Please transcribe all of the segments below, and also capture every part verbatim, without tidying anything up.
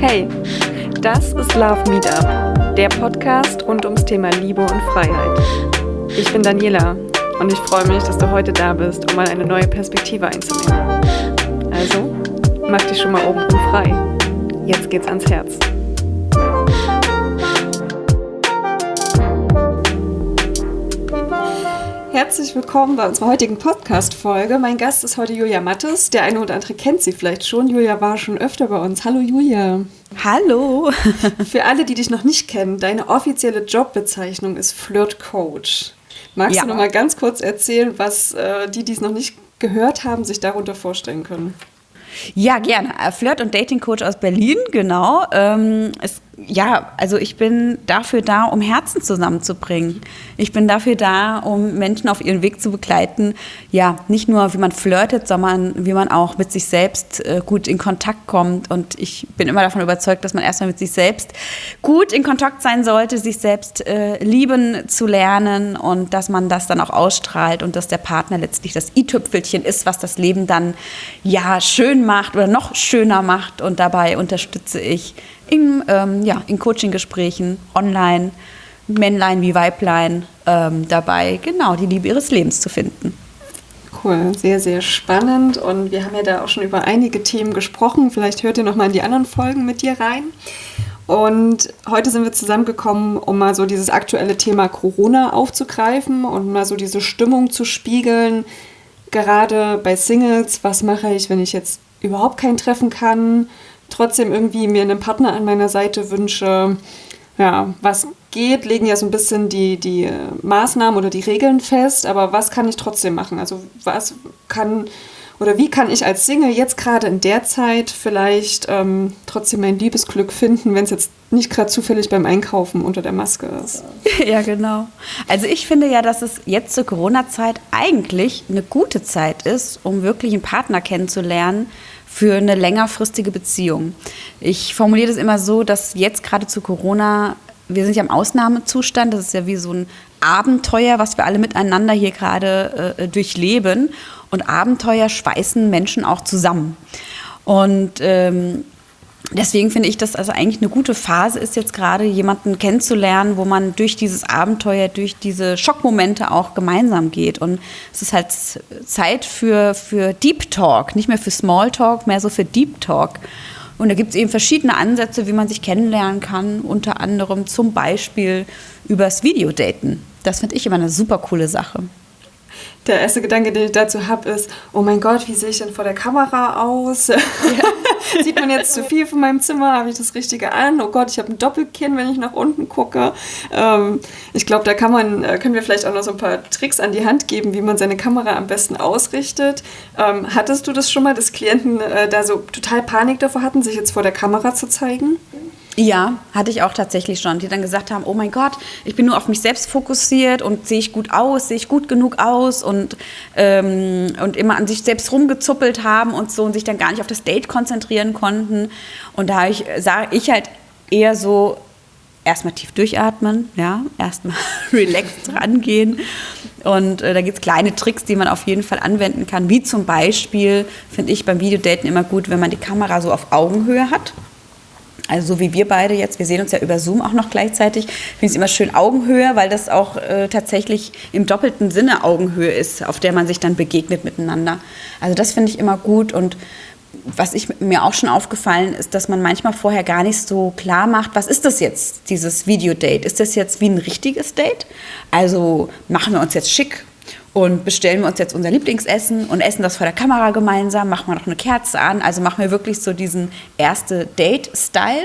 Hey, das ist Love Meetup, der Podcast rund ums Thema Liebe und Freiheit. Ich bin Daniela und ich freue mich, dass du heute da bist, um mal eine neue Perspektive einzunehmen. Also, mach dich schon mal oben frei. Jetzt geht's ans Herz. Herzlich willkommen bei unserer heutigen Podcast-Folge. Mein Gast ist heute Julia Mattes. Der eine oder andere kennt sie vielleicht schon. Julia war schon öfter bei uns. Hallo Julia. Hallo. Für alle, die dich noch nicht kennen, deine offizielle Jobbezeichnung ist Flirt-Coach. Magst ja. du noch mal ganz kurz erzählen, was äh, die, die es noch nicht gehört haben, sich darunter vorstellen können? Ja, gerne. Flirt- und Dating-Coach aus Berlin, genau. Ähm, es, ja, also ich bin dafür da, um Herzen zusammenzubringen. Ich bin dafür da, um Menschen auf ihren Weg zu begleiten. Ja, nicht nur, wie man flirtet, sondern wie man auch mit sich selbst äh, gut in Kontakt kommt. Und ich bin immer davon überzeugt, dass man erstmal mit sich selbst gut in Kontakt sein sollte, sich selbst äh, lieben zu lernen und dass man das dann auch ausstrahlt und dass der Partner letztlich das i-Tüpfelchen ist, was das Leben dann ja schön macht oder noch schöner macht. Und dabei unterstütze ich in, ähm, ja, in Coaching-Gesprächen online, Männlein wie Weiblein, ähm, dabei genau die Liebe ihres Lebens zu finden. Cool, sehr, sehr spannend. Und wir haben ja da auch schon über einige Themen gesprochen. Vielleicht hört ihr noch mal in die anderen Folgen mit dir rein. Und heute sind wir zusammengekommen, um mal so dieses aktuelle Thema Corona aufzugreifen und mal so diese Stimmung zu spiegeln. Gerade bei Singles, was mache ich, wenn ich jetzt überhaupt kein Treffen kann, trotzdem irgendwie mir einen Partner an meiner Seite wünsche. Ja, was geht, legen ja so ein bisschen die, die Maßnahmen oder die Regeln fest, aber was kann ich trotzdem machen? Also was kann oder wie kann ich als Single jetzt gerade in der Zeit vielleicht ähm, trotzdem mein Liebesglück finden, wenn es jetzt nicht gerade zufällig beim Einkaufen unter der Maske ist? Ja, genau. Also ich finde ja, dass es jetzt zur Corona-Zeit eigentlich eine gute Zeit ist, um wirklich einen Partner kennenzulernen für eine längerfristige Beziehung. Ich formuliere das immer so, dass jetzt gerade zu Corona, wir sind ja im Ausnahmezustand, das ist ja wie so ein Abenteuer, was wir alle miteinander hier gerade äh, durchleben. Und Abenteuer schweißen Menschen auch zusammen. Und ähm, deswegen finde ich, dass also eigentlich eine gute Phase ist, jetzt gerade jemanden kennenzulernen, wo man durch dieses Abenteuer, durch diese Schockmomente auch gemeinsam geht. Und es ist halt Zeit für, für Deep Talk, nicht mehr für Small Talk, mehr so für Deep Talk. Und da gibt es eben verschiedene Ansätze, wie man sich kennenlernen kann, unter anderem zum Beispiel übers Videodaten. Das finde ich immer eine super coole Sache. Der erste Gedanke, den ich dazu habe, ist, oh mein Gott, wie sehe ich denn vor der Kamera aus? Ja. Sieht man jetzt zu viel von meinem Zimmer? Habe ich das Richtige an? Oh Gott, ich habe ein Doppelkinn, wenn ich nach unten gucke. Ähm, ich glaube, da kann man, können wir vielleicht auch noch so ein paar Tricks an die Hand geben, wie man seine Kamera am besten ausrichtet. Ähm, hattest du das schon mal, dass Klienten äh, da so total Panik davor hatten, sich jetzt vor der Kamera zu zeigen? Ja, hatte ich auch tatsächlich schon, die dann gesagt haben, oh mein Gott, ich bin nur auf mich selbst fokussiert und sehe ich gut aus, sehe ich gut genug aus und, ähm, und immer an sich selbst rumgezuppelt haben und so und sich dann gar nicht auf das Date konzentrieren konnten. Und da ich, sage ich halt eher so, erstmal tief durchatmen, ja, erstmal relaxed rangehen. Und äh, da gibt es kleine Tricks, die man auf jeden Fall anwenden kann, wie zum Beispiel, finde ich beim Videodaten immer gut, wenn man die Kamera so auf Augenhöhe hat. Also so wie wir beide jetzt, wir sehen uns ja über Zoom auch noch gleichzeitig, finde ich es immer schön Augenhöhe, weil das auch äh, tatsächlich im doppelten Sinne Augenhöhe ist, auf der man sich dann begegnet miteinander. Also das finde ich immer gut und was ich, mir auch schon aufgefallen ist, dass man manchmal vorher gar nicht so klar macht, was ist das jetzt, dieses Videodate? Ist das jetzt wie ein richtiges Date? Also machen wir uns jetzt schick und bestellen wir uns jetzt unser Lieblingsessen und essen das vor der Kamera gemeinsam, machen wir noch eine Kerze an, also machen wir wirklich so diesen erste Date-Style.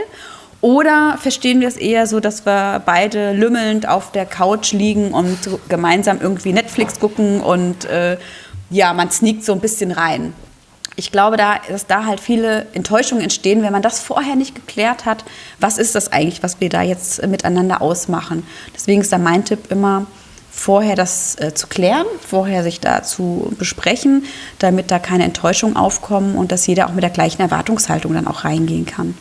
Oder verstehen wir es eher so, dass wir beide lümmelnd auf der Couch liegen und gemeinsam irgendwie Netflix gucken und äh, ja, man sneakt so ein bisschen rein. Ich glaube, da, dass da halt viele Enttäuschungen entstehen, wenn man das vorher nicht geklärt hat. Was ist das eigentlich, was wir da jetzt miteinander ausmachen? Deswegen ist da mein Tipp immer, vorher das äh, zu klären, vorher sich da zu besprechen, damit da keine Enttäuschungen aufkommen und dass jeder auch mit der gleichen Erwartungshaltung dann auch reingehen kann.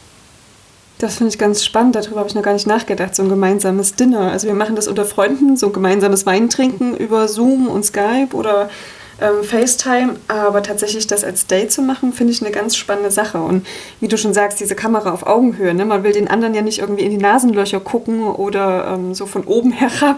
Das finde ich ganz spannend, darüber habe ich noch gar nicht nachgedacht, so ein gemeinsames Dinner. Also wir machen das unter Freunden, so ein gemeinsames Weintrinken über Zoom und Skype oder ähm, FaceTime, aber tatsächlich das als Date zu machen, finde ich eine ganz spannende Sache. Und wie du schon sagst, diese Kamera auf Augenhöhe, ne? Man will den anderen ja nicht irgendwie in die Nasenlöcher gucken oder ähm, so von oben herab.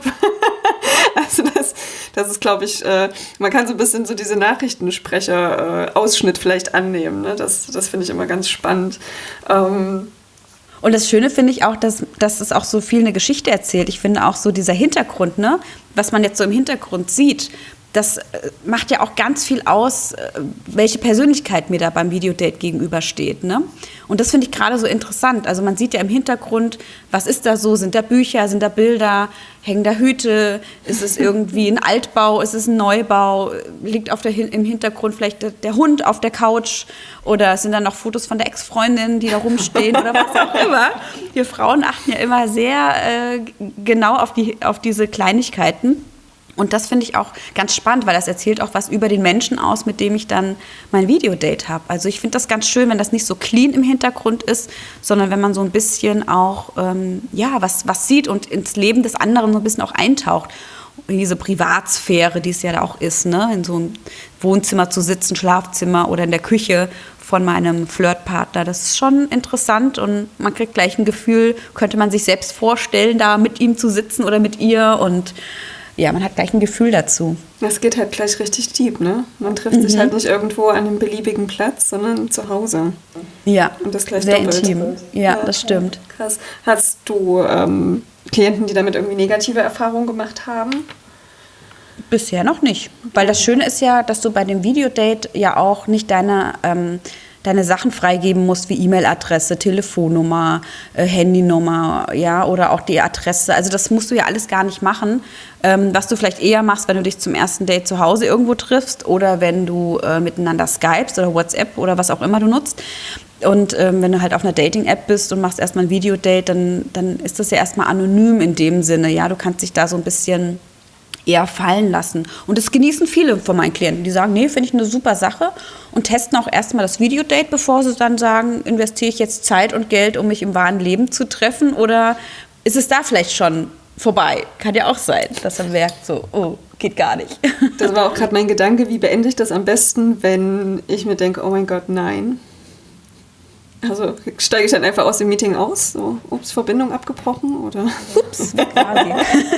Also das, das ist, glaube ich, äh, man kann so ein bisschen so diese Nachrichtensprecher-Ausschnitt äh, vielleicht annehmen. Ne? Das, das finde ich immer ganz spannend. Ähm, Und das Schöne finde ich auch, dass, dass es auch so viel eine Geschichte erzählt. Ich finde auch so dieser Hintergrund, ne, was man jetzt so im Hintergrund sieht, das macht ja auch ganz viel aus, welche Persönlichkeit mir da beim Videodate gegenübersteht. Ne? Und das finde ich gerade so interessant. Also man sieht ja im Hintergrund, was ist da so? Sind da Bücher, sind da Bilder, hängen da Hüte? Ist es irgendwie ein Altbau, ist es ein Neubau? Liegt auf der, im Hintergrund vielleicht der, der Hund auf der Couch? Oder sind da noch Fotos von der Ex-Freundin, die da rumstehen oder was auch immer? Wir Frauen achten ja immer sehr äh, genau auf, die, auf diese Kleinigkeiten. Und das finde ich auch ganz spannend, weil das erzählt auch was über den Menschen aus, mit dem ich dann mein Videodate habe. Also ich finde das ganz schön, wenn das nicht so clean im Hintergrund ist, sondern wenn man so ein bisschen auch ähm, ja, was, was sieht und ins Leben des anderen so ein bisschen auch eintaucht. In diese Privatsphäre, die es ja da auch ist, ne? In so einem Wohnzimmer zu sitzen, Schlafzimmer oder in der Küche von meinem Flirtpartner. Das ist schon interessant und man kriegt gleich ein Gefühl, könnte man sich selbst vorstellen, da mit ihm zu sitzen oder mit ihr und ja, man hat gleich ein Gefühl dazu. Das geht halt gleich richtig deep, ne? Man trifft mhm. sich halt nicht irgendwo an einem beliebigen Platz, sondern zu Hause. Ja, und das gleich sehr doppelt. intim. Ja, ja, das stimmt. Krass. Hast du ähm, Klienten, die damit irgendwie negative Erfahrungen gemacht haben? Bisher noch nicht. Weil das Schöne ist ja, dass du bei dem Videodate ja auch nicht deine... Ähm, deine Sachen freigeben musst, wie E-Mail-Adresse, Telefonnummer, äh, Handynummer, ja, oder auch die Adresse. Also das musst du ja alles gar nicht machen, ähm, was du vielleicht eher machst, wenn du dich zum ersten Date zu Hause irgendwo triffst oder wenn du äh, miteinander skypst oder WhatsApp oder was auch immer du nutzt. Und ähm, wenn du halt auf einer Dating-App bist und machst erstmal ein Videodate, dann, dann ist das ja erstmal anonym in dem Sinne. Ja, du kannst dich da so ein bisschen eher fallen lassen. Und das genießen viele von meinen Klienten. Die sagen, nee, finde ich eine super Sache und testen auch erstmal das Videodate, bevor sie dann sagen, investiere ich jetzt Zeit und Geld, um mich im wahren Leben zu treffen oder ist es da vielleicht schon vorbei? Kann ja auch sein, dass man merkt, so, oh, geht gar nicht. Das war auch gerade mein Gedanke, wie beende ich das am besten, wenn ich mir denke, oh mein Gott, nein. Also steige ich dann einfach aus dem Meeting aus? So, ups, Verbindung abgebrochen? Oder? Ups, quasi.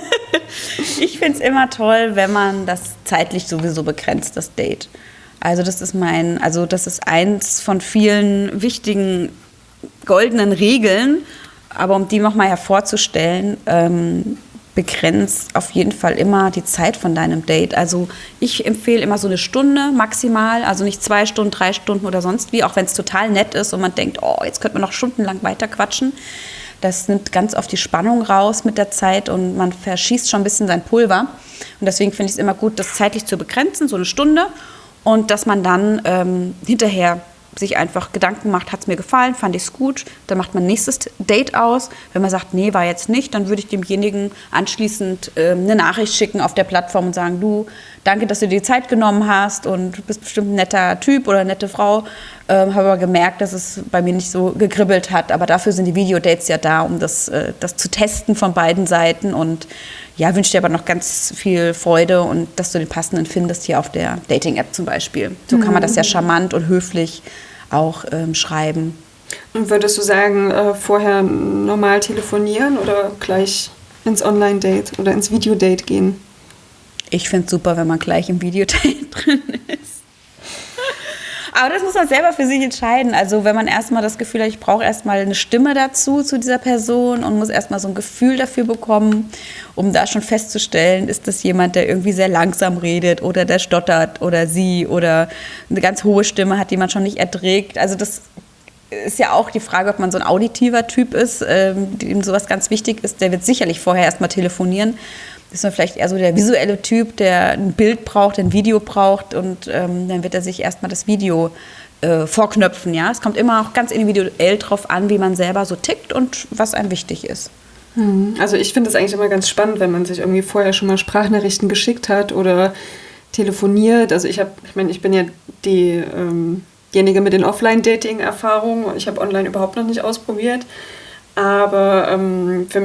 Ich finde es immer toll, wenn man das zeitlich sowieso begrenzt, das Date. Also das ist mein, also das ist eins von vielen wichtigen goldenen Regeln. Aber um die nochmal hervorzustellen, ähm, begrenzt auf jeden Fall immer die Zeit von deinem Date. Also ich empfehle immer so eine Stunde maximal, also nicht zwei Stunden, drei Stunden oder sonst wie, auch wenn es total nett ist und man denkt, oh, jetzt könnte man noch stundenlang weiter quatschen. Das nimmt ganz oft die Spannung raus mit der Zeit und man verschießt schon ein bisschen sein Pulver. Und deswegen finde ich es immer gut, das zeitlich zu begrenzen, so eine Stunde. Und dass man dann ähm, hinterher sich einfach Gedanken macht, hat es mir gefallen, fand ich es gut, dann macht man nächstes Date aus. Wenn man sagt, nee, war jetzt nicht, dann würde ich demjenigen anschließend äh, eine Nachricht schicken auf der Plattform und sagen, du, danke, dass du dir die Zeit genommen hast und du bist bestimmt ein netter Typ oder eine nette Frau. Ähm, habe aber gemerkt, dass es bei mir nicht so gekribbelt hat, aber dafür sind die Videodates ja da, um das, äh, das zu testen von beiden Seiten und ja, wünsche dir aber noch ganz viel Freude und dass du den passenden findest hier auf der Dating-App zum Beispiel. So kann man das ja charmant und höflich auch ähm, schreiben. Und würdest du sagen, äh, vorher normal telefonieren oder gleich ins Online-Date oder ins Videodate gehen? Ich finde es super, wenn man gleich im Videodate drin ist. Aber das muss man selber für sich entscheiden. Also wenn man erstmal das Gefühl hat, ich brauche erstmal eine Stimme dazu, zu dieser Person und muss erstmal so ein Gefühl dafür bekommen, um da schon festzustellen, ist das jemand, der irgendwie sehr langsam redet oder der stottert oder sie oder eine ganz hohe Stimme hat, die man schon nicht erträgt. Also das ist ja auch die Frage, ob man so ein auditiver Typ ist, ähm, dem sowas ganz wichtig ist. Der wird sicherlich vorher erstmal telefonieren. Das ist man vielleicht eher so der visuelle Typ, der ein Bild braucht, ein Video braucht und ähm, dann wird er sich erstmal das Video äh, vorknöpfen. Ja? Es kommt immer auch ganz individuell drauf an, wie man selber so tickt und was einem wichtig ist. Also ich finde es eigentlich immer ganz spannend, wenn man sich irgendwie vorher schon mal Sprachnachrichten geschickt hat oder telefoniert. Also ich habe, ich meine, ich bin ja die, ähm, diejenige mit den Offline-Dating-Erfahrungen. Ich habe online überhaupt noch nicht ausprobiert. Aber ähm, für mich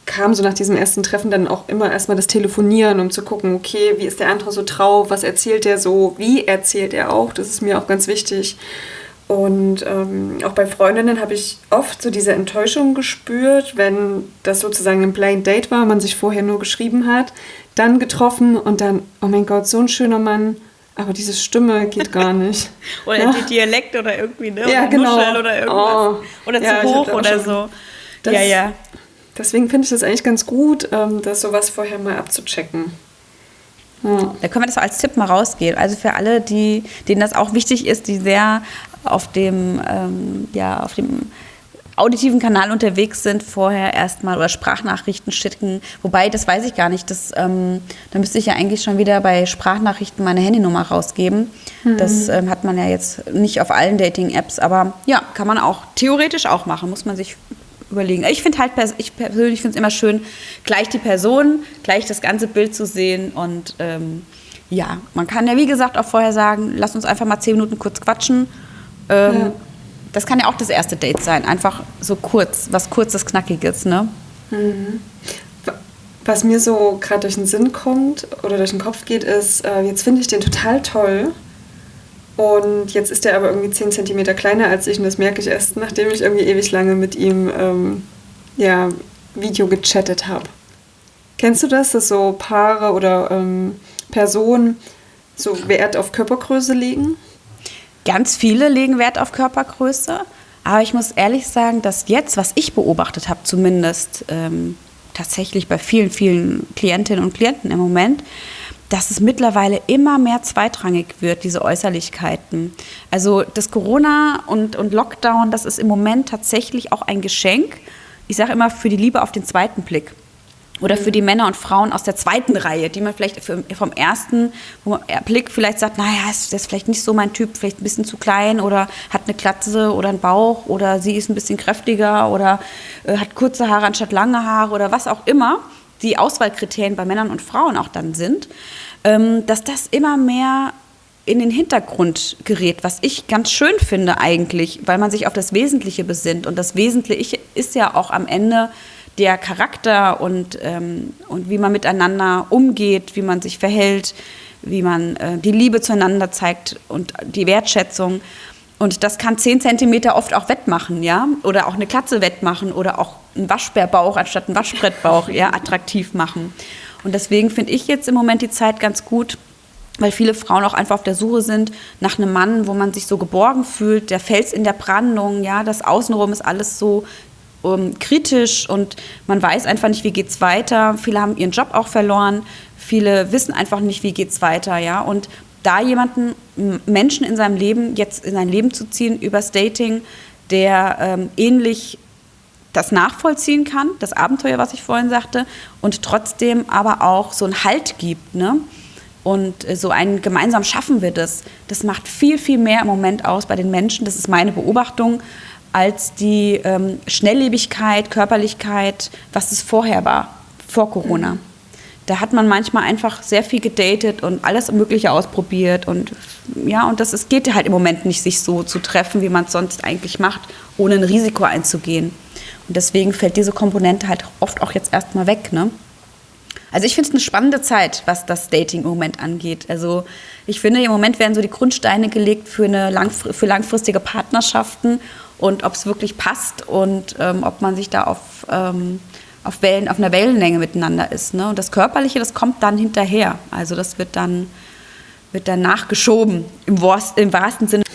kam so nach diesem ersten Treffen dann auch immer erstmal das Telefonieren, um zu gucken, okay, wie ist der andere so drauf, was erzählt der so, wie erzählt er auch, das ist mir auch ganz wichtig. Und ähm, auch bei Freundinnen habe ich oft so diese Enttäuschung gespürt, wenn das sozusagen ein Blind Date war, man sich vorher nur geschrieben hat, dann getroffen und dann, oh mein Gott, so ein schöner Mann, aber diese Stimme geht gar nicht. Oder ja. die Dialekt oder irgendwie, ne? Ja, oder genau. Nuschel oder irgendwas. Oh. Oder zu ja, hoch oder so. Das, ja, ja. Deswegen finde ich das eigentlich ganz gut, ähm, das sowas vorher mal abzuchecken. Ja. Da können wir das auch als Tipp mal rausgeben. Also für alle, die, denen das auch wichtig ist, die sehr auf dem, ähm, ja, auf dem auditiven Kanal unterwegs sind, vorher erstmal oder Sprachnachrichten schicken. Wobei, das weiß ich gar nicht. Das, ähm, da müsste ich ja eigentlich schon wieder bei Sprachnachrichten meine Handynummer rausgeben. Mhm. Das ähm, hat man ja jetzt nicht auf allen Dating-Apps, aber ja, kann man auch theoretisch auch machen, muss man sich überlegen. Ich finde halt, ich persönlich finde es immer schön, gleich die Person, gleich das ganze Bild zu sehen und ähm, ja, man kann ja wie gesagt auch vorher sagen, lass uns einfach mal zehn Minuten kurz quatschen. Ähm, ja. Das kann ja auch das erste Date sein, einfach so kurz, was kurzes, knackiges, ne? Mhm. Was mir so gerade durch den Sinn kommt oder durch den Kopf geht, ist, äh, jetzt finde ich den total toll und jetzt ist der aber irgendwie zehn Zentimeter kleiner als ich und das merke ich erst, nachdem ich irgendwie ewig lange mit ihm ähm, ja, Video gechattet habe. Kennst du das, dass so Paare oder ähm, Personen so Wert auf Körpergröße legen? Ganz viele legen Wert auf Körpergröße, aber ich muss ehrlich sagen, dass jetzt, was ich beobachtet habe, zumindest ähm, tatsächlich bei vielen, vielen Klientinnen und Klienten im Moment, dass es mittlerweile immer mehr zweitrangig wird, diese Äußerlichkeiten. Also das Corona und, und Lockdown, das ist im Moment tatsächlich auch ein Geschenk. Ich sage immer, für die Liebe auf den zweiten Blick. Oder für die Männer und Frauen aus der zweiten Reihe, die man vielleicht vom ersten Blick vielleicht sagt, naja, das ist vielleicht nicht so mein Typ, vielleicht ein bisschen zu klein oder hat eine Glatze oder einen Bauch oder sie ist ein bisschen kräftiger oder äh, hat kurze Haare anstatt lange Haare oder was auch immer die Auswahlkriterien bei Männern und Frauen auch dann sind, ähm, dass das immer mehr in den Hintergrund gerät, was ich ganz schön finde eigentlich, weil man sich auf das Wesentliche besinnt und das Wesentliche ist ja auch am Ende der Charakter und, ähm, und wie man miteinander umgeht, wie man sich verhält, wie man äh, die Liebe zueinander zeigt und die Wertschätzung. Und das kann zehn Zentimeter oft auch wettmachen, ja, oder auch eine Glatze wettmachen oder auch einen Waschbärbauch anstatt einen Waschbrettbauch ja, attraktiv machen. Und deswegen finde ich jetzt im Moment die Zeit ganz gut, weil viele Frauen auch einfach auf der Suche sind nach einem Mann, wo man sich so geborgen fühlt, der Fels in der Brandung, ja, das Außenrum ist alles so um, kritisch und man weiß einfach nicht, wie geht's weiter. Viele haben ihren Job auch verloren, viele wissen einfach nicht, wie geht's weiter, ja, und da jemanden, Menschen in seinem Leben, jetzt in sein Leben zu ziehen übers Dating, der ähm, ähnlich das nachvollziehen kann, das Abenteuer, was ich vorhin sagte, und trotzdem aber auch so einen Halt gibt, ne? Und so ein gemeinsam schaffen wir das. Das macht viel, viel mehr im Moment aus bei den Menschen, das ist meine Beobachtung, als die ähm, Schnelllebigkeit, Körperlichkeit, was es vorher war, vor Corona. Mhm. Da hat man manchmal einfach sehr viel gedatet und alles Mögliche ausprobiert. Und ja, und das es geht halt im Moment nicht, sich so zu treffen, wie man es sonst eigentlich macht, ohne ein Risiko einzugehen. Und deswegen fällt diese Komponente halt oft auch jetzt erstmal weg, ne? Also ich finde es eine spannende Zeit, was das Dating im Moment angeht. Also ich finde, im Moment werden so die Grundsteine gelegt für, eine langfr- für langfristige Partnerschaften und ob es wirklich passt und ähm, ob man sich da auf... Ähm, auf, Wellen, auf einer Wellenlänge miteinander ist. Ne? Und das Körperliche, das kommt dann hinterher. Also das wird dann, wird dann nachgeschoben, im, Worst, im wahrsten Sinne.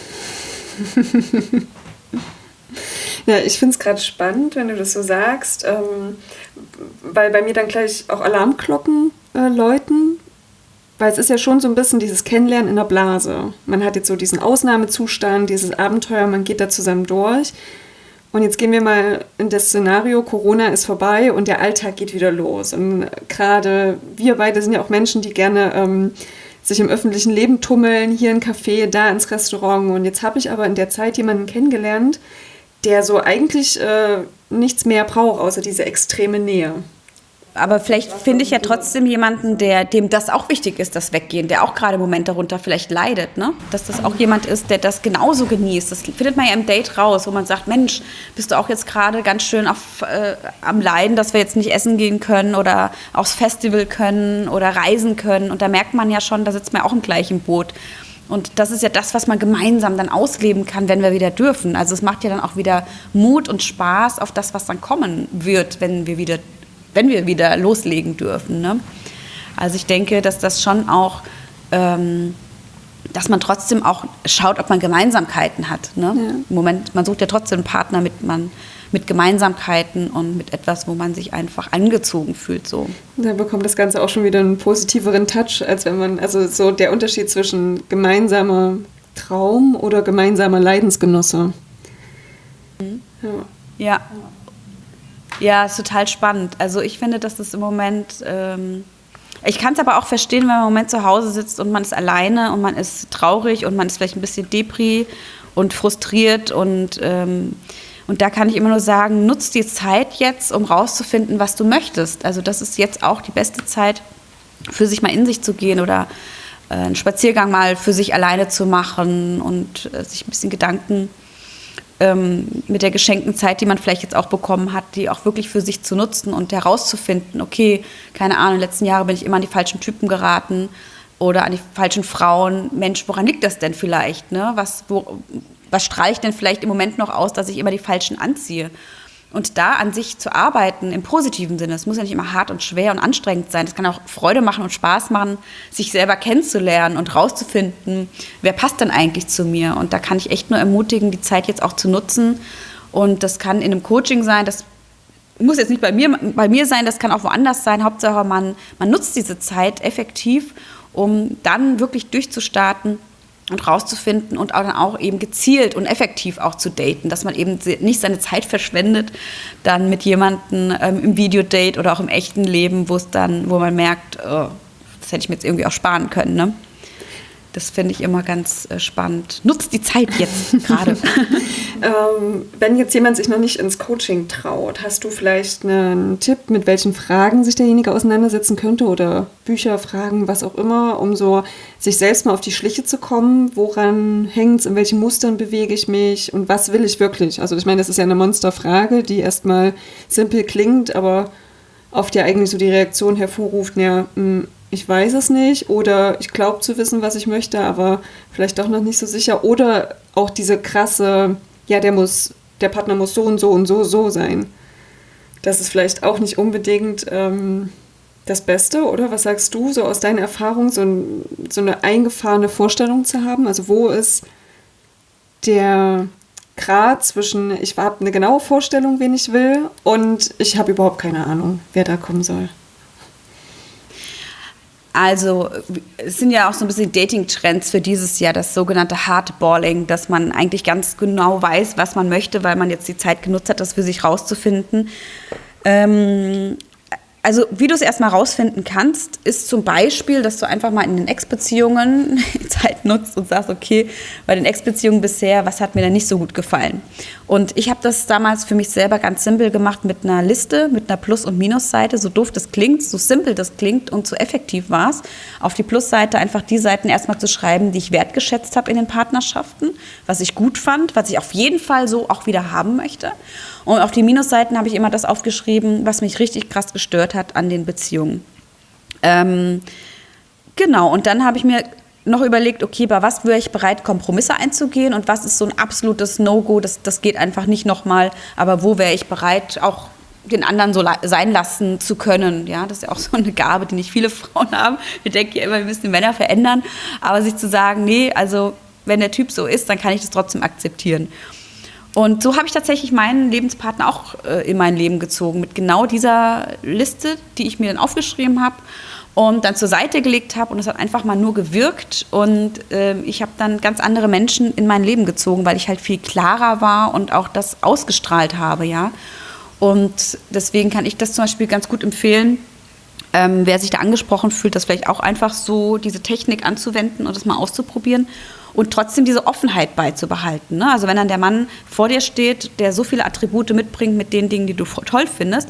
Ja, ich finde es gerade spannend, wenn du das so sagst, ähm, weil bei mir dann gleich auch Alarmglocken äh, läuten, weil es ist ja schon so ein bisschen dieses Kennenlernen in der Blase. Man hat jetzt so diesen Ausnahmezustand, dieses Abenteuer, man geht da zusammen durch. Und jetzt gehen wir mal in das Szenario, Corona ist vorbei und der Alltag geht wieder los. Und gerade wir beide sind ja auch Menschen, die gerne ähm, sich im öffentlichen Leben tummeln, hier ein Café, da ins Restaurant. Und jetzt habe ich aber in der Zeit jemanden kennengelernt, der so eigentlich äh, nichts mehr braucht, außer diese extreme Nähe. Aber vielleicht finde ich ja trotzdem jemanden, der, dem das auch wichtig ist, das Weggehen, der auch gerade im Moment darunter vielleicht leidet, ne? Dass das auch jemand ist, der das genauso genießt. Das findet man ja im Date raus, wo man sagt, Mensch, bist du auch jetzt gerade ganz schön auf, äh, am Leiden, dass wir jetzt nicht essen gehen können oder aufs Festival können oder reisen können. Und da merkt man ja schon, da sitzt man auch im gleichen Boot. Und das ist ja das, was man gemeinsam dann ausleben kann, wenn wir wieder dürfen. Also es macht ja dann auch wieder Mut und Spaß auf das, was dann kommen wird, wenn wir wieder wenn wir wieder loslegen dürfen. Ne? Also ich denke, dass das schon auch, ähm, dass man trotzdem auch schaut, ob man Gemeinsamkeiten hat. Ne? Ja. Im Moment, man sucht ja trotzdem einen Partner mit, man, mit Gemeinsamkeiten und mit etwas, wo man sich einfach angezogen fühlt. So. Da bekommt das Ganze auch schon wieder einen positiveren Touch, als wenn man, also so der Unterschied zwischen gemeinsamer Traum oder gemeinsamer Leidensgenosse. Mhm. Ja. Ja. Ja, ist total spannend. Also ich finde, dass das im Moment, ähm, ich kann es aber auch verstehen, wenn man im Moment zu Hause sitzt und man ist alleine und man ist traurig und man ist vielleicht ein bisschen depri und frustriert und, ähm, und da kann ich immer nur sagen, nutz die Zeit jetzt, um rauszufinden, was du möchtest. Also das ist jetzt auch die beste Zeit, für sich mal in sich zu gehen oder äh, einen Spaziergang mal für sich alleine zu machen und äh, sich ein bisschen Gedanken mit der geschenkten Zeit, die man vielleicht jetzt auch bekommen hat, die auch wirklich für sich zu nutzen und herauszufinden, okay, keine Ahnung, in den letzten Jahren bin ich immer an die falschen Typen geraten oder an die falschen Frauen. Mensch, woran liegt das denn vielleicht? Ne? Was, wo, was strahlt ich denn vielleicht im Moment noch aus, dass ich immer die Falschen anziehe? Und da an sich zu arbeiten, im positiven Sinne, es muss ja nicht immer hart und schwer und anstrengend sein, es kann auch Freude machen und Spaß machen, sich selber kennenzulernen und rauszufinden, wer passt denn eigentlich zu mir. Und da kann ich echt nur ermutigen, die Zeit jetzt auch zu nutzen. Und das kann in einem Coaching sein, das muss jetzt nicht bei mir, bei mir sein, das kann auch woanders sein. Hauptsache, man, man nutzt diese Zeit effektiv, um dann wirklich durchzustarten und rauszufinden und auch dann auch eben gezielt und effektiv auch zu daten, dass man eben nicht seine Zeit verschwendet, dann mit jemandem ähm, im Videodate oder auch im echten Leben, wo es dann, wo man merkt, oh, das hätte ich mir jetzt irgendwie auch sparen können, ne? Das finde ich immer ganz äh, spannend. Nutzt die Zeit jetzt gerade. ähm, wenn jetzt jemand sich noch nicht ins Coaching traut, hast du vielleicht einen Tipp, mit welchen Fragen sich derjenige auseinandersetzen könnte oder Bücher, Fragen, was auch immer, um so sich selbst mal auf die Schliche zu kommen? Woran hängt es, in welchen Mustern bewege ich mich und was will ich wirklich? Also ich meine, das ist ja eine Monsterfrage, die erstmal simpel klingt, aber oft ja eigentlich so die Reaktion hervorruft, ja, mh, ich weiß es nicht oder ich glaube zu wissen, was ich möchte, aber vielleicht doch noch nicht so sicher. Oder auch diese krasse, ja, der muss, der Partner muss so und so und so so sein. Das ist vielleicht auch nicht unbedingt ähm, das Beste, oder? Was sagst du, so aus deiner Erfahrung, so, ein, so eine eingefahrene Vorstellung zu haben? Also wo ist der Grad zwischen, ich habe eine genaue Vorstellung, wen ich will, und ich habe überhaupt keine Ahnung, wer da kommen soll? Also es sind ja auch so ein bisschen Dating-Trends für dieses Jahr, das sogenannte Hardballing, dass man eigentlich ganz genau weiß, was man möchte, weil man jetzt die Zeit genutzt hat, das für sich rauszufinden. Ähm, also wie du es erstmal rausfinden kannst, ist zum Beispiel, dass du einfach mal in den Ex-Beziehungen Zeit nutzt und sagst, okay, bei den Ex-Beziehungen bisher, was hat mir denn nicht so gut gefallen? Und ich habe das damals für mich selber ganz simpel gemacht mit einer Liste, mit einer Plus- und Minusseite, so doof das klingt, so simpel das klingt und so effektiv war es. Auf die Plusseite einfach die Seiten erstmal zu schreiben, die ich wertgeschätzt habe in den Partnerschaften, was ich gut fand, was ich auf jeden Fall so auch wieder haben möchte. Und auf die Minusseiten habe ich immer das aufgeschrieben, was mich richtig krass gestört hat an den Beziehungen. Ähm, genau, und dann habe ich mir noch überlegt, okay, bei was wäre ich bereit, Kompromisse einzugehen und was ist so ein absolutes No-Go, das, das geht einfach nicht nochmal, aber wo wäre ich bereit, auch den anderen so sein lassen zu können. Ja, das ist ja auch so eine Gabe, die nicht viele Frauen haben. Wir denken ja immer, wir müssen die Männer verändern, aber sich zu sagen, nee, also wenn der Typ so ist, dann kann ich das trotzdem akzeptieren. Und so habe ich tatsächlich meinen Lebenspartner auch äh, in mein Leben gezogen, mit genau dieser Liste, die ich mir dann aufgeschrieben habe und dann zur Seite gelegt habe. Und es hat einfach mal nur gewirkt. Und äh, ich habe dann ganz andere Menschen in mein Leben gezogen, weil ich halt viel klarer war und auch das ausgestrahlt habe. Ja? Und deswegen kann ich das zum Beispiel ganz gut empfehlen, ähm, wer sich da angesprochen fühlt, das vielleicht auch einfach so diese Technik anzuwenden und das mal auszuprobieren. Und trotzdem diese Offenheit beizubehalten. Ne? Also wenn dann der Mann vor dir steht, der so viele Attribute mitbringt mit den Dingen, die du toll findest,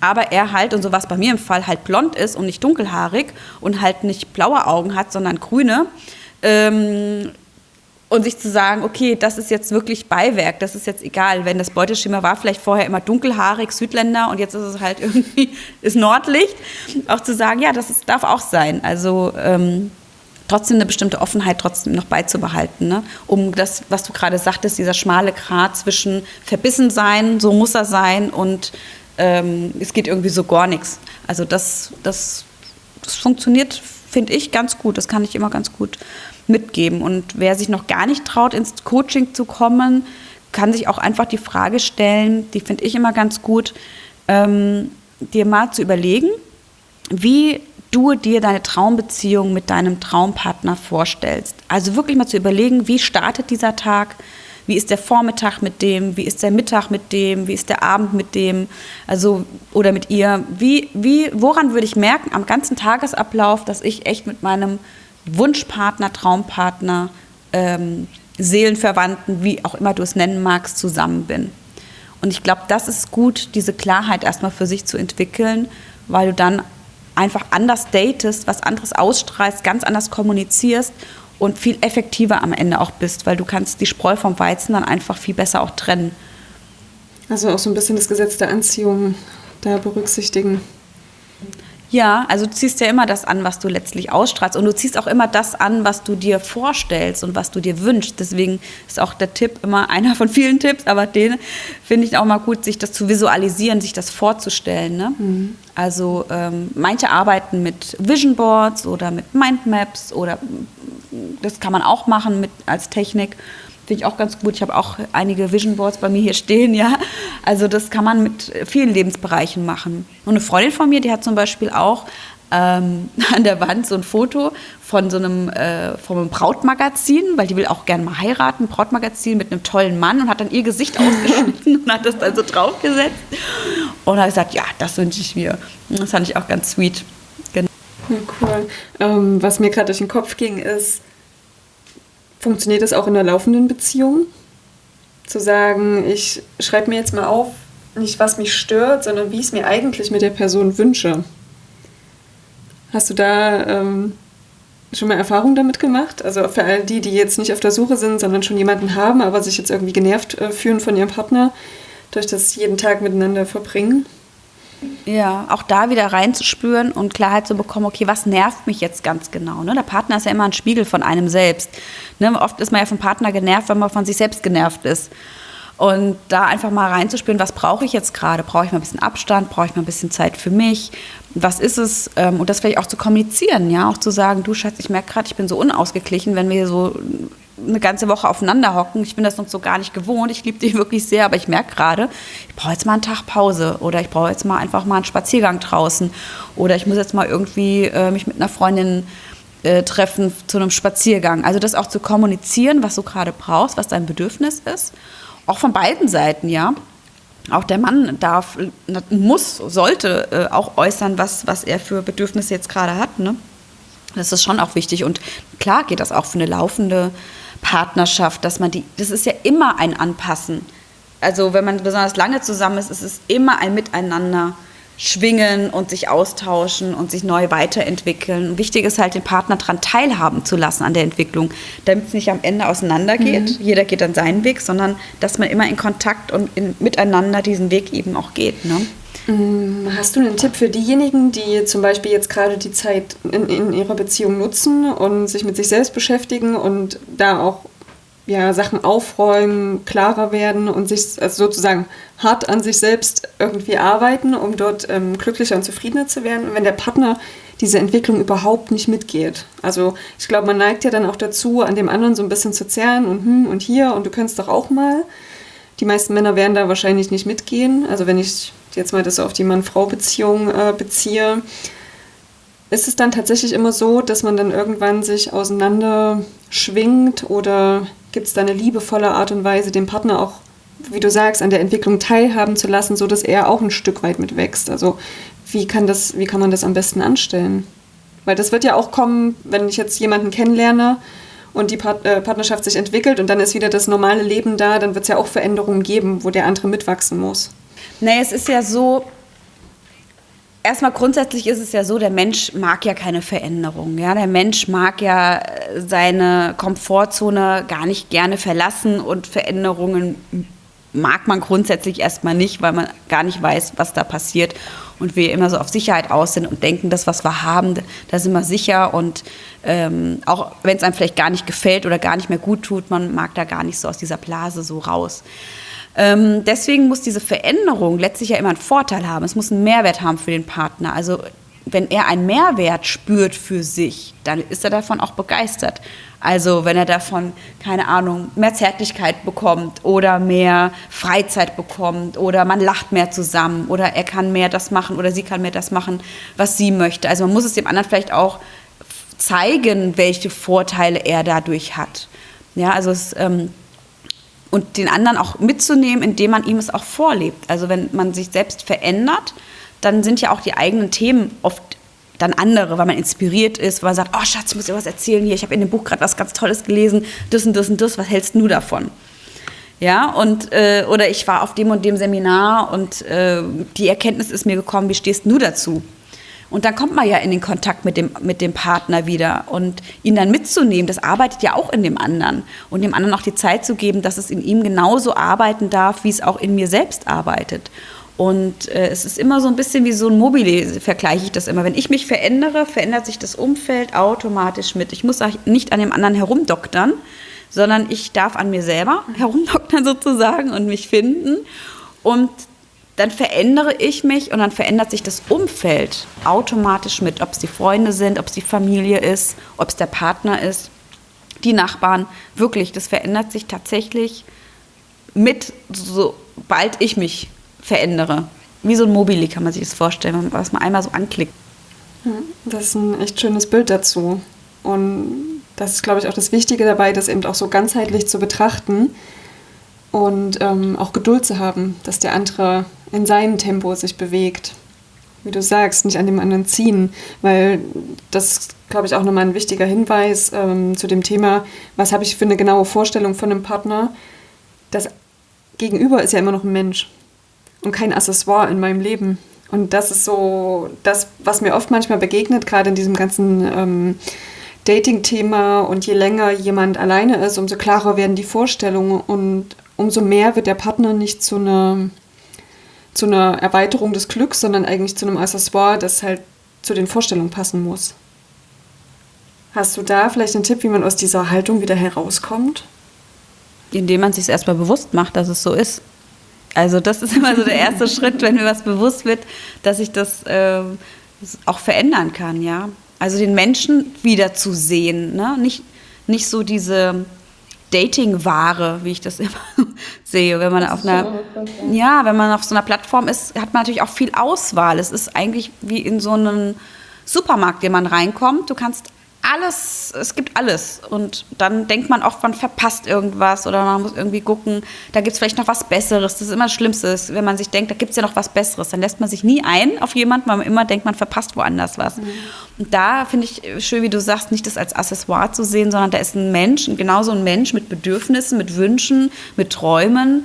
aber er halt, und so war es bei mir im Fall, halt blond ist und nicht dunkelhaarig und halt nicht blaue Augen hat, sondern grüne. Ähm, und sich zu sagen, okay, das ist jetzt wirklich Beiwerk, das ist jetzt egal, wenn das Beuteschema war vielleicht vorher immer dunkelhaarig, Südländer und jetzt ist es halt irgendwie ist Nordlicht, auch zu sagen, ja, das ist, darf auch sein. Also ähm, trotzdem eine bestimmte Offenheit trotzdem noch beizubehalten, ne? Um das, was du gerade sagtest, dieser schmale Grat zwischen verbissen sein, so muss er sein und ähm, es geht irgendwie so gar nichts. Also das, das, das funktioniert, finde ich, ganz gut. Das kann ich immer ganz gut mitgeben. Und wer sich noch gar nicht traut, ins Coaching zu kommen, kann sich auch einfach die Frage stellen, die finde ich immer ganz gut, ähm, dir mal zu überlegen, wie du dir deine Traumbeziehung mit deinem Traumpartner vorstellst. Also wirklich mal zu überlegen, wie startet dieser Tag, wie ist der Vormittag mit dem, wie ist der Mittag mit dem, wie ist der Abend mit dem, also oder mit ihr. Wie, wie, woran würde ich merken am ganzen Tagesablauf, dass ich echt mit meinem Wunschpartner, Traumpartner, ähm, Seelenverwandten, wie auch immer du es nennen magst, zusammen bin. Und ich glaube, das ist gut, diese Klarheit erstmal für sich zu entwickeln, weil du dann einfach anders datest, was anderes ausstrahlst, ganz anders kommunizierst und viel effektiver am Ende auch bist, weil du kannst die Spreu vom Weizen dann einfach viel besser auch trennen. Also auch so ein bisschen das Gesetz der Anziehung da berücksichtigen. Ja, also du ziehst ja immer das an, was du letztlich ausstrahlst und du ziehst auch immer das an, was du dir vorstellst und was du dir wünschst. Deswegen ist auch der Tipp immer einer von vielen Tipps, aber den finde ich auch mal gut, sich das zu visualisieren, sich das vorzustellen. Ne? Mhm. Also ähm, manche arbeiten mit Vision Boards oder mit Mindmaps oder das kann man auch machen mit, als Technik. Finde ich auch ganz gut. Ich habe auch einige Vision Boards bei mir hier stehen, ja. Also das kann man mit vielen Lebensbereichen machen. Und eine Freundin von mir, die hat zum Beispiel auch ähm, an der Wand so ein Foto von so einem, äh, von einem Brautmagazin, weil die will auch gerne mal heiraten, ein Brautmagazin mit einem tollen Mann und hat dann ihr Gesicht ausgeschnitten und hat das dann so draufgesetzt. Und hat gesagt, ja, das wünsche ich mir. Und das fand ich auch ganz sweet. Genau. Ja, cool. Ähm, was mir gerade durch den Kopf ging, ist, funktioniert das auch in einer laufenden Beziehung? Zu sagen, ich schreibe mir jetzt mal auf, nicht was mich stört, sondern wie ich es mir eigentlich mit der Person wünsche. Hast du da ähm, schon mal Erfahrung damit gemacht? Also für all die, die jetzt nicht auf der Suche sind, sondern schon jemanden haben, aber sich jetzt irgendwie genervt äh, fühlen von ihrem Partner, durch das jeden Tag miteinander verbringen? Ja, auch da wieder reinzuspüren und Klarheit zu bekommen, okay, was nervt mich jetzt ganz genau? Ne? Der Partner ist ja immer ein Spiegel von einem selbst. Ne? Oft ist man ja vom Partner genervt, wenn man von sich selbst genervt ist. Und da einfach mal reinzuspüren, was brauche ich jetzt gerade? Brauche ich mal ein bisschen Abstand? Brauche ich mal ein bisschen Zeit für mich? Was ist es? Und das vielleicht auch zu kommunizieren, ja, auch zu sagen, du Schatz, ich merke gerade, ich bin so unausgeglichen, wenn wir so eine ganze Woche aufeinander hocken. Ich bin das sonst so gar nicht gewohnt. Ich liebe dich wirklich sehr, aber ich merke gerade, ich brauche jetzt mal einen Tag Pause oder ich brauche jetzt mal einfach mal einen Spaziergang draußen oder ich muss jetzt mal irgendwie äh, mich mit einer Freundin äh, treffen zu einem Spaziergang. Also das auch zu kommunizieren, was du gerade brauchst, was dein Bedürfnis ist. Auch von beiden Seiten, ja. Auch der Mann darf, muss, sollte äh, auch äußern, was, was er für Bedürfnisse jetzt gerade hat, ne? Das ist schon auch wichtig. Und klar geht das auch für eine laufende Partnerschaft, dass man die, das ist ja immer ein Anpassen. Also wenn man besonders lange zusammen ist, ist es immer ein Miteinander schwingen und sich austauschen und sich neu weiterentwickeln. Und wichtig ist halt, den Partner daran teilhaben zu lassen an der Entwicklung, damit es nicht am Ende auseinandergeht, mhm. jeder geht dann seinen Weg, sondern dass man immer in Kontakt und in, miteinander diesen Weg eben auch geht, ne? Hast du einen Tipp für diejenigen, die zum Beispiel jetzt gerade die Zeit in, in ihrer Beziehung nutzen und sich mit sich selbst beschäftigen und da auch ja, Sachen aufräumen, klarer werden und sich also sozusagen hart an sich selbst irgendwie arbeiten, um dort ähm, glücklicher und zufriedener zu werden, wenn der Partner diese Entwicklung überhaupt nicht mitgeht? Also ich glaube, man neigt ja dann auch dazu, an dem anderen so ein bisschen zu zerren und hm und hier und du könntest doch auch mal. Die meisten Männer werden da wahrscheinlich nicht mitgehen. Also wenn ich jetzt mal das auf die Mann-Frau-Beziehung äh, beziehe, ist es dann tatsächlich immer so, dass man dann irgendwann sich auseinander schwingt oder gibt es da eine liebevolle Art und Weise, den Partner auch, wie du sagst, an der Entwicklung teilhaben zu lassen, sodass er auch ein Stück weit mitwächst? Also wie kann das, wie kann man das am besten anstellen? Weil das wird ja auch kommen, wenn ich jetzt jemanden kennenlerne und die Part- äh, Partnerschaft sich entwickelt und dann ist wieder das normale Leben da, dann wird es ja auch Veränderungen geben, wo der andere mitwachsen muss. Nee, es ist ja so, erstmal grundsätzlich ist es ja so, der Mensch mag ja keine Veränderung. Ja? Der Mensch mag ja seine Komfortzone gar nicht gerne verlassen und Veränderungen mag man grundsätzlich erstmal nicht, weil man gar nicht weiß, was da passiert und wir immer so auf Sicherheit aus sind und denken, das, was wir haben, da sind wir sicher und ähm, auch wenn es einem vielleicht gar nicht gefällt oder gar nicht mehr gut tut, man mag da gar nicht so aus dieser Blase so raus. Ähm, deswegen muss diese Veränderung letztlich ja immer einen Vorteil haben. Es muss einen Mehrwert haben für den Partner. Also wenn er einen Mehrwert spürt für sich, dann ist er davon auch begeistert. Also wenn er davon, keine Ahnung, mehr Zärtlichkeit bekommt oder mehr Freizeit bekommt oder man lacht mehr zusammen oder er kann mehr das machen oder sie kann mehr das machen, was sie möchte. Also man muss es dem anderen vielleicht auch zeigen, welche Vorteile er dadurch hat. Ja, also es, ähm, und den anderen auch mitzunehmen, indem man ihm es auch vorlebt. Also wenn man sich selbst verändert, dann sind ja auch die eigenen Themen oft dann andere, weil man inspiriert ist, weil man sagt, oh Schatz, ich muss dir was erzählen hier, ich habe in dem Buch gerade was ganz Tolles gelesen, das und das und das, was hältst du davon? Ja, und, äh, oder ich war auf dem und dem Seminar und äh, die Erkenntnis ist mir gekommen, wie stehst du dazu? Und dann kommt man ja in den Kontakt mit dem, mit dem Partner wieder und ihn dann mitzunehmen, das arbeitet ja auch in dem anderen und dem anderen auch die Zeit zu geben, dass es in ihm genauso arbeiten darf, wie es auch in mir selbst arbeitet. Und äh, es ist immer so ein bisschen wie so ein Mobile, vergleiche ich das immer. Wenn ich mich verändere, verändert sich das Umfeld automatisch mit. Ich muss auch nicht an dem anderen herumdoktern, sondern ich darf an mir selber herumdoktern sozusagen und mich finden. Und dann verändere ich mich und dann verändert sich das Umfeld automatisch mit. Ob es die Freunde sind, ob es die Familie ist, ob es der Partner ist, die Nachbarn. Wirklich, das verändert sich tatsächlich mit, sobald ich mich verändere. Wie so ein Mobile kann man sich das vorstellen, was man einmal so anklickt. Das ist ein echt schönes Bild dazu. Und das ist, glaube ich, auch das Wichtige dabei, das eben auch so ganzheitlich zu betrachten und ähm, auch Geduld zu haben, dass der andere in seinem Tempo sich bewegt. Wie du sagst, nicht an dem anderen ziehen, weil das ist, glaube ich, auch nochmal ein wichtiger Hinweis ähm, zu dem Thema, was habe ich für eine genaue Vorstellung von einem Partner. Das Gegenüber ist ja immer noch ein Mensch und kein Accessoire in meinem Leben. Und das ist so das, was mir oft manchmal begegnet, gerade in diesem ganzen ähm, Dating-Thema. Und je länger jemand alleine ist, umso klarer werden die Vorstellungen und umso mehr wird der Partner nicht zu einer, zu einer Erweiterung des Glücks, sondern eigentlich zu einem Accessoire, das halt zu den Vorstellungen passen muss. Hast du da vielleicht einen Tipp, wie man aus dieser Haltung wieder herauskommt? Indem man sich erstmal bewusst macht, dass es so ist. Also das ist immer so der erste Schritt, wenn mir was bewusst wird, dass ich das äh, auch verändern kann, ja. Also den Menschen wieder zu sehen, ne? Nicht, nicht so diese Dating-Ware, wie ich das immer sehe. Wenn man auf einer, ja, wenn man auf so einer Plattform ist, hat man natürlich auch viel Auswahl. Es ist eigentlich wie in so einem Supermarkt, in den man reinkommt. Du kannst alles, es gibt alles. Und dann denkt man oft, man verpasst irgendwas oder man muss irgendwie gucken, da gibt es vielleicht noch was Besseres. Das ist immer das Schlimmste, wenn man sich denkt, da gibt es ja noch was Besseres. Dann lässt man sich nie ein auf jemanden, weil man immer denkt, man verpasst woanders was. Mhm. Und da finde ich schön, wie du sagst, nicht das als Accessoire zu sehen, sondern da ist ein Mensch, genauso ein Mensch mit Bedürfnissen, mit Wünschen, mit Träumen,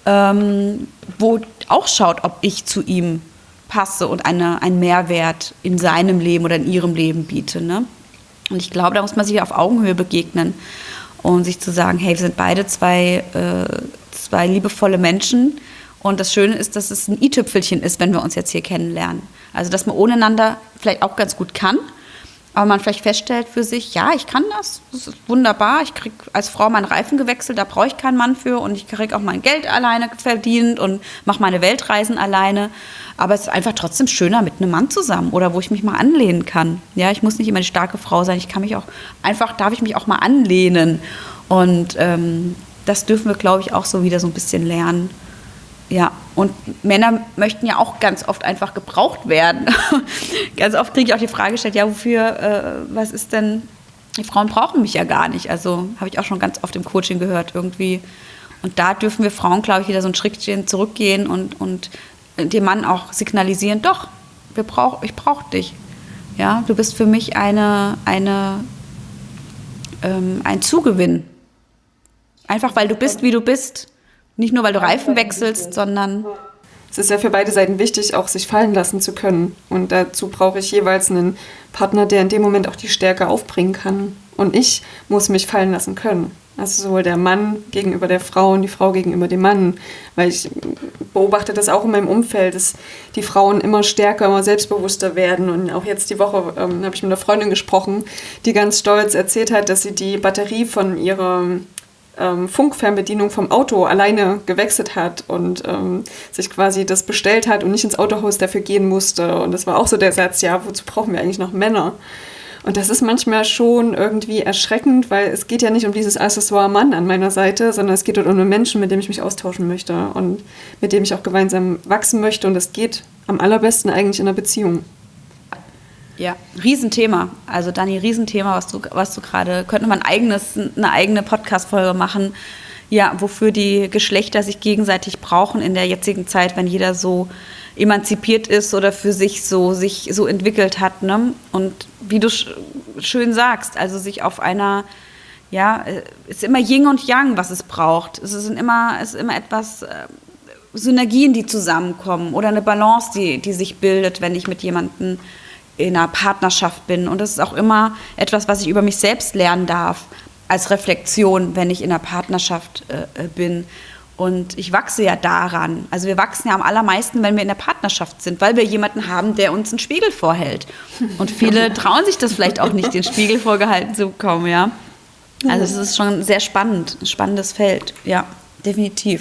ähm, wo auch schaut, ob ich zu ihm passe und eine, einen Mehrwert in seinem Leben oder in ihrem Leben biete, ne? Und ich glaube, da muss man sich auf Augenhöhe begegnen und sich zu sagen, hey, wir sind beide zwei, äh, zwei liebevolle Menschen. Und das Schöne ist, dass es ein i-Tüpfelchen ist, wenn wir uns jetzt hier kennenlernen. Also, dass man ohne einander vielleicht auch ganz gut kann, aber man vielleicht feststellt für sich, ja, ich kann das, das ist wunderbar. Ich kriege als Frau meinen Reifen gewechselt, da brauche ich keinen Mann für. Und ich kriege auch mein Geld alleine verdient und mache meine Weltreisen alleine. Aber es ist einfach trotzdem schöner mit einem Mann zusammen oder wo ich mich mal anlehnen kann. Ja, ich muss nicht immer die starke Frau sein. Ich kann mich auch einfach, darf ich mich auch mal anlehnen. Und ähm, das dürfen wir, glaube ich, auch so wieder so ein bisschen lernen. Ja, und Männer möchten ja auch ganz oft einfach gebraucht werden. Ganz oft kriege ich auch die Frage gestellt, ja, wofür, äh, was ist denn, die Frauen brauchen mich ja gar nicht. Also habe ich auch schon ganz oft im Coaching gehört irgendwie. Und da dürfen wir Frauen, glaube ich, wieder so ein Schrittchen zurückgehen und, und dem Mann auch signalisieren, doch, wir brauch, ich brauche dich. Ja, du bist für mich eine, eine, ähm, ein Zugewinn. Einfach, weil du bist, wie du bist. Nicht nur, weil du Reifen wechselst, sondern... es ist ja für beide Seiten wichtig, auch sich fallen lassen zu können. Und dazu brauche ich jeweils einen Partner, der in dem Moment auch die Stärke aufbringen kann. Und ich muss mich fallen lassen können. Also sowohl der Mann gegenüber der Frau und die Frau gegenüber dem Mann. Weil ich beobachte das auch in meinem Umfeld, dass die Frauen immer stärker, immer selbstbewusster werden. Und auch jetzt die Woche ähm, habe ich mit einer Freundin gesprochen, die ganz stolz erzählt hat, dass sie die Batterie von ihrer ähm, Funkfernbedienung vom Auto alleine gewechselt hat und ähm, sich quasi das bestellt hat und nicht ins Autohaus dafür gehen musste. Und das war auch so der Satz, ja, wozu brauchen wir eigentlich noch Männer? Und das ist manchmal schon irgendwie erschreckend, weil es geht ja nicht um dieses Accessoire Mann an meiner Seite, sondern es geht um einen Menschen, mit dem ich mich austauschen möchte und mit dem ich auch gemeinsam wachsen möchte. Und das geht am allerbesten eigentlich in einer Beziehung. Ja, Riesenthema. Also Dani, Riesenthema, was du, was du gerade, könnte man ein eigenes, eine eigene Podcast-Folge machen, ja, wofür die Geschlechter sich gegenseitig brauchen in der jetzigen Zeit, wenn jeder so emanzipiert ist oder für sich so sich so entwickelt hat, ne? Und wie du sch- schön sagst, also sich auf einer, ja, es ist immer Yin und Yang, was es braucht. Es ist immer, es ist immer etwas, äh, Synergien, die zusammenkommen oder eine Balance, die, die sich bildet, wenn ich mit jemandem in einer Partnerschaft bin. Und das ist auch immer etwas, was ich über mich selbst lernen darf, als Reflexion, wenn ich in einer Partnerschaft äh, bin. Und ich wachse ja daran. Also wir wachsen ja am allermeisten, wenn wir in der Partnerschaft sind, weil wir jemanden haben, der uns einen Spiegel vorhält. Und viele trauen sich das vielleicht auch nicht, den Spiegel vorgehalten zu bekommen, ja. Also es ist schon sehr spannend, ein spannendes Feld, ja, definitiv.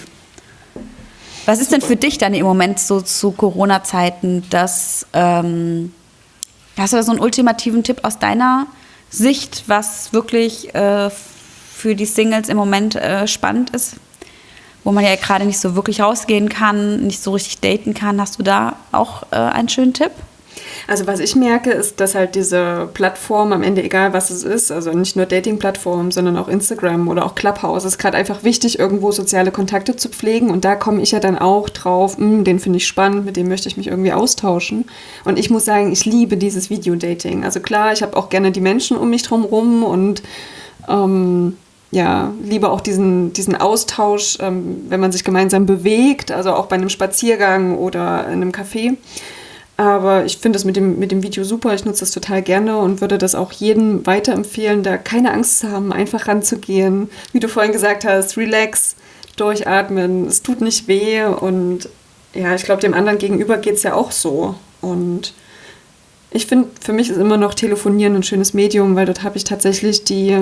Was ist denn für dich dann im Moment so zu Corona-Zeiten, dass, ähm, hast du da so einen ultimativen Tipp aus deiner Sicht, was wirklich äh, für die Singles im Moment äh, spannend ist? Wo man ja gerade nicht so wirklich rausgehen kann, nicht so richtig daten kann. Hast du da auch äh, einen schönen Tipp? Also was ich merke, ist, dass halt diese Plattform am Ende, egal was es ist, also nicht nur Dating-Plattformen, sondern auch Instagram oder auch Clubhouse, ist gerade einfach wichtig, irgendwo soziale Kontakte zu pflegen. Und da komme ich ja dann auch drauf, den finde ich spannend, mit dem möchte ich mich irgendwie austauschen. Und ich muss sagen, ich liebe dieses Videodating. Also klar, ich habe auch gerne die Menschen um mich drum rum und ähm, ja, lieber auch diesen, diesen Austausch, ähm, wenn man sich gemeinsam bewegt, also auch bei einem Spaziergang oder in einem Café. Aber ich finde das mit dem, mit dem Video super, ich nutze das total gerne und würde das auch jedem weiterempfehlen, da keine Angst zu haben, einfach ranzugehen. Wie du vorhin gesagt hast, relax, durchatmen, es tut nicht weh und ja, ich glaube, dem anderen gegenüber geht es ja auch so. Und ich finde, für mich ist immer noch Telefonieren ein schönes Medium, weil dort habe ich tatsächlich die...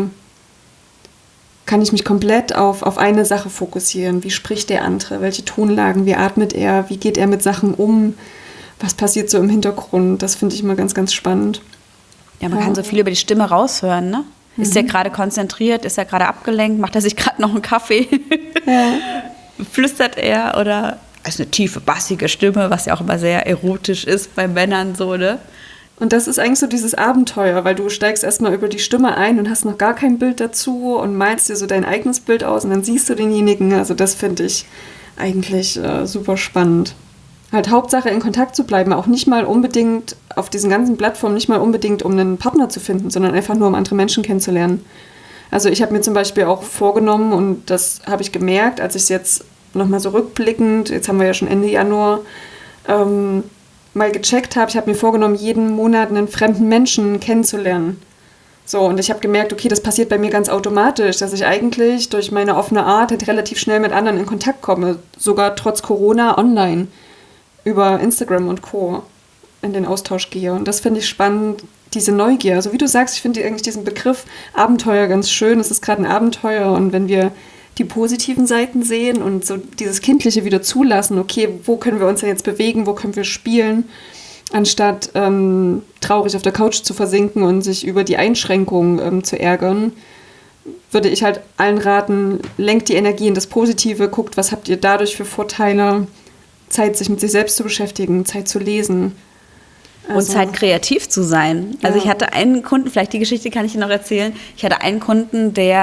kann ich mich komplett auf, auf eine Sache fokussieren. Wie spricht der andere? Welche Tonlagen? Wie atmet er? Wie geht er mit Sachen um? Was passiert so im Hintergrund? Das finde ich immer ganz, ganz spannend. Ja, man ja. kann so viel über die Stimme raushören, ne? Mhm. Ist er gerade konzentriert? Ist er gerade abgelenkt? Macht er sich gerade noch einen Kaffee? Ja. Flüstert er? Oder ist eine tiefe, bassige Stimme, was ja auch immer sehr erotisch ist bei Männern so, ne? Und das ist eigentlich so dieses Abenteuer, weil du steigst erstmal über die Stimme ein und hast noch gar kein Bild dazu und malst dir so dein eigenes Bild aus und dann siehst du denjenigen. Also das finde ich eigentlich äh, super spannend. Halt Hauptsache in Kontakt zu bleiben, auch nicht mal unbedingt auf diesen ganzen Plattformen, nicht mal unbedingt um einen Partner zu finden, sondern einfach nur um andere Menschen kennenzulernen. Also ich habe mir zum Beispiel auch vorgenommen und das habe ich gemerkt, als ich es jetzt nochmal so rückblickend, jetzt haben wir ja schon Ende Januar, ähm, mal gecheckt habe, ich habe mir vorgenommen, jeden Monat einen fremden Menschen kennenzulernen. So, und ich habe gemerkt, okay, das passiert bei mir ganz automatisch, dass ich eigentlich durch meine offene Art halt relativ schnell mit anderen in Kontakt komme, sogar trotz Corona online, über Instagram und Co. in den Austausch gehe. Und das finde ich spannend, diese Neugier. Also wie du sagst, ich finde eigentlich diesen Begriff Abenteuer ganz schön. Es ist gerade ein Abenteuer und wenn wir die positiven Seiten sehen und so dieses Kindliche wieder zulassen, okay, wo können wir uns denn jetzt bewegen, wo können wir spielen, anstatt ähm, traurig auf der Couch zu versinken und sich über die Einschränkungen ähm, zu ärgern, würde ich halt allen raten, lenkt die Energie in das Positive, guckt, was habt ihr dadurch für Vorteile, Zeit, sich mit sich selbst zu beschäftigen, Zeit zu lesen. Also, und Zeit, kreativ zu sein. Also ja. Ich hatte einen Kunden, vielleicht die Geschichte kann ich dir noch erzählen, ich hatte einen Kunden, der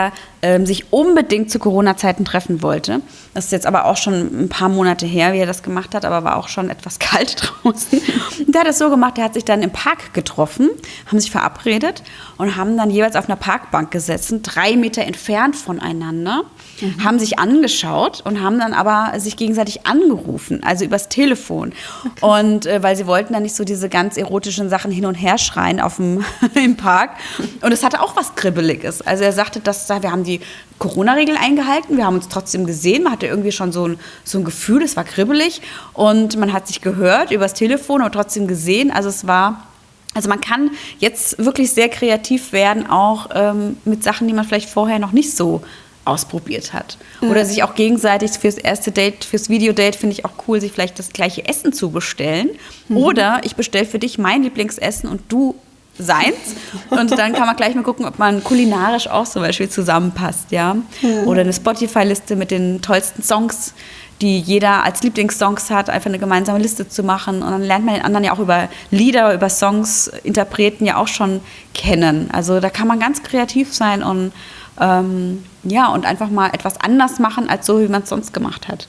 ähm, sich unbedingt zu Corona-Zeiten treffen wollte. Das ist jetzt aber auch schon ein paar Monate her, wie er das gemacht hat, aber war auch schon etwas kalt draußen. Und der hat das so gemacht, der hat sich dann im Park getroffen, haben sich verabredet und haben dann jeweils auf einer Parkbank gesessen, drei Meter entfernt voneinander, mhm. haben sich angeschaut und haben dann aber sich gegenseitig angerufen, also übers Telefon. Okay. Und äh, weil sie wollten dann nicht so diese ganz erotischen Sachen hin und her schreien auf dem, im Park. Und es hatte auch was Kribbeliges. Also er sagte, dass wir haben die Corona-Regeln eingehalten, wir haben uns trotzdem gesehen, man hatte irgendwie schon so ein, so ein Gefühl, es war kribbelig und man hat sich gehört übers Telefon, aber trotzdem gesehen. Also es war, also man kann jetzt wirklich sehr kreativ werden, auch ähm, mit Sachen, die man vielleicht vorher noch nicht so ausprobiert hat. Mhm. Oder sich auch gegenseitig fürs erste Date, fürs Videodate finde ich auch cool, sich vielleicht das gleiche Essen zu bestellen. Mhm. Oder ich bestelle für dich mein Lieblingsessen und du seins. Und dann kann man gleich mal gucken, ob man kulinarisch auch zum Beispiel zusammenpasst. Ja? Ja. Oder eine Spotify-Liste mit den tollsten Songs, die jeder als Lieblingssongs hat, einfach eine gemeinsame Liste zu machen. Und dann lernt man den anderen ja auch über Lieder, über Songs, Interpreten ja auch schon kennen. Also da kann man ganz kreativ sein und ähm, ja, und einfach mal etwas anders machen, als so, wie man es sonst gemacht hat.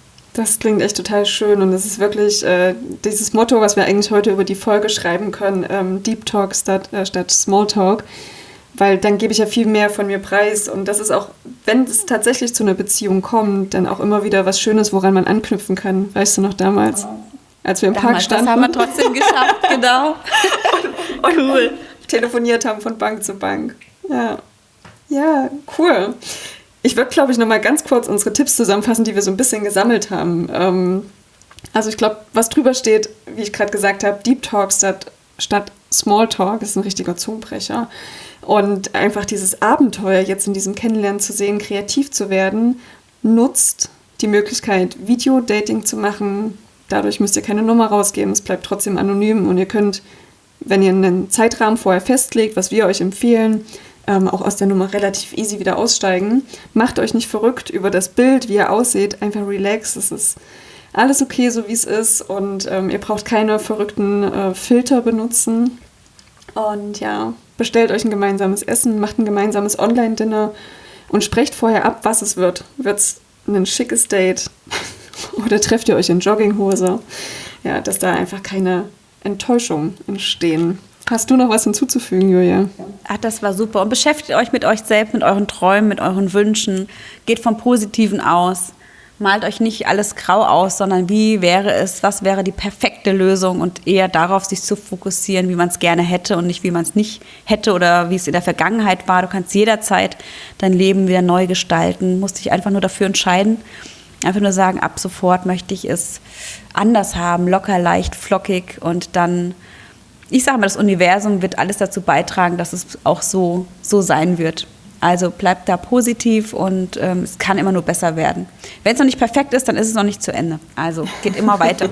Das klingt echt total schön und das ist wirklich äh, dieses Motto, was wir eigentlich heute über die Folge schreiben können, ähm, Deep Talk statt, äh, statt Small Talk, weil dann gebe ich ja viel mehr von mir preis und das ist auch, wenn es tatsächlich zu einer Beziehung kommt, dann auch immer wieder was Schönes, woran man anknüpfen kann. Weißt du noch damals, als wir im damals, Park standen? Das haben wir trotzdem geschafft, genau. und, und cool. Telefoniert haben von Bank zu Bank. Ja, ja, cool. Ich würde, glaube ich, noch mal ganz kurz unsere Tipps zusammenfassen, die wir so ein bisschen gesammelt haben. Ähm, also ich glaube, was drüber steht, wie ich gerade gesagt habe, Deep Talk statt, statt Small Talk ist ein richtiger Zungenbrecher. Und einfach dieses Abenteuer jetzt in diesem Kennenlernen zu sehen, kreativ zu werden, nutzt die Möglichkeit, Video-Dating zu machen. Dadurch müsst ihr keine Nummer rausgeben, es bleibt trotzdem anonym und ihr könnt, wenn ihr einen Zeitrahmen vorher festlegt, was wir euch empfehlen, Ähm, auch aus der Nummer relativ easy wieder aussteigen. Macht euch nicht verrückt über das Bild, wie ihr aussieht. Einfach relax. Es ist alles okay, so wie es ist. Und ähm, ihr braucht keine verrückten äh, Filter benutzen. Und ja, bestellt euch ein gemeinsames Essen, macht ein gemeinsames Online-Dinner und sprecht vorher ab, was es wird. Wird es ein schickes Date oder trefft ihr euch in Jogginghose? Ja, dass da einfach keine Enttäuschungen entstehen. Hast du noch was hinzuzufügen, Julia? Ach, das war super. Und beschäftigt euch mit euch selbst, mit euren Träumen, mit euren Wünschen. Geht vom Positiven aus. Malt euch nicht alles grau aus, sondern wie wäre es, was wäre die perfekte Lösung und eher darauf sich zu fokussieren, wie man es gerne hätte und nicht, wie man es nicht hätte oder wie es in der Vergangenheit war. Du kannst jederzeit dein Leben wieder neu gestalten. Musst dich einfach nur dafür entscheiden. Einfach nur sagen, ab sofort möchte ich es anders haben, locker, leicht, flockig und dann... Ich sage mal, das Universum wird alles dazu beitragen, dass es auch so, so sein wird. Also bleibt da positiv und ähm, es kann immer nur besser werden. Wenn es noch nicht perfekt ist, dann ist es noch nicht zu Ende. Also geht immer weiter.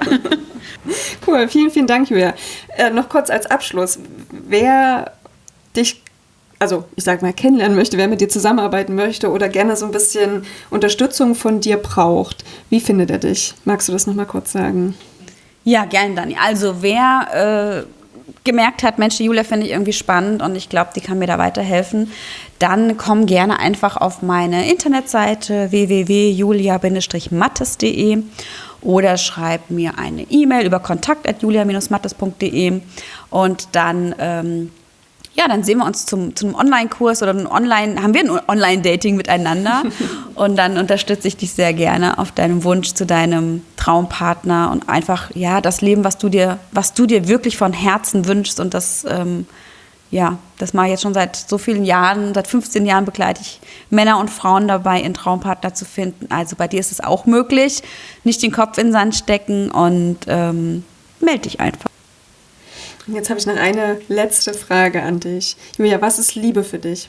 Cool, vielen, vielen Dank, Julia. Äh, noch kurz als Abschluss. Wer dich, also ich sag mal, kennenlernen möchte, wer mit dir zusammenarbeiten möchte oder gerne so ein bisschen Unterstützung von dir braucht, wie findet er dich? Magst du das noch mal kurz sagen? Ja, gerne, Dani. Also wer... Äh, gemerkt hat, Mensch, die Julia finde ich irgendwie spannend und ich glaube, die kann mir da weiterhelfen, dann komm gerne einfach auf meine Internetseite w w w punkt julia mattes punkt d e oder schreib mir eine E-Mail über kontakt at julia mattes punkt d e und dann ähm, ja, dann sehen wir uns zum, zum Online-Kurs oder ein Online, haben wir ein Online-Dating miteinander und dann unterstütze ich dich sehr gerne auf deinem Wunsch zu deinem Traumpartner und einfach, ja, das Leben, was du dir, was du dir wirklich von Herzen wünschst und das, ähm, ja, das mache ich jetzt schon seit so vielen Jahren, seit fünfzehn Jahren begleite ich Männer und Frauen dabei, ihren Traumpartner zu finden. Also bei dir ist es auch möglich, nicht den Kopf in den Sand stecken und ähm, melde dich einfach. Jetzt habe ich noch eine letzte Frage an dich. Julia, was ist Liebe für dich?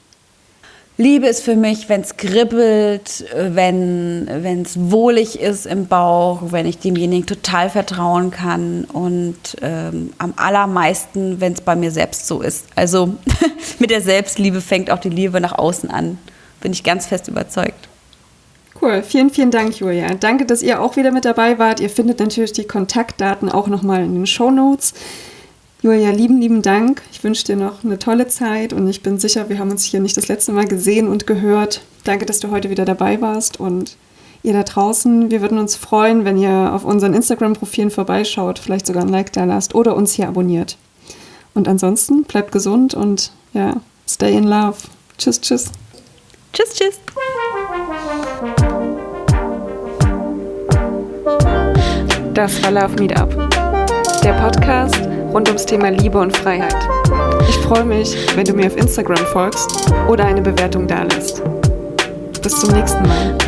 Liebe ist für mich, wenn es kribbelt, wenn es wohlig ist im Bauch, wenn ich demjenigen total vertrauen kann und ähm, am allermeisten, wenn es bei mir selbst so ist. Also mit der Selbstliebe fängt auch die Liebe nach außen an. Bin ich ganz fest überzeugt. Cool, vielen, vielen Dank, Julia. Danke, dass ihr auch wieder mit dabei wart. Ihr findet natürlich die Kontaktdaten auch nochmal in den Shownotes. Julia, lieben, lieben Dank. Ich wünsche dir noch eine tolle Zeit und ich bin sicher, wir haben uns hier nicht das letzte Mal gesehen und gehört. Danke, dass du heute wieder dabei warst und ihr da draußen, wir würden uns freuen, wenn ihr auf unseren Instagram-Profilen vorbeischaut, vielleicht sogar ein Like da lasst oder uns hier abonniert. Und ansonsten bleibt gesund und ja, stay in love. Tschüss, tschüss. Tschüss, tschüss. Das war Love Meetup, der Podcast rund ums Thema Liebe und Freiheit. Ich freue mich, wenn du mir auf Instagram folgst oder eine Bewertung dalässt. Bis zum nächsten Mal.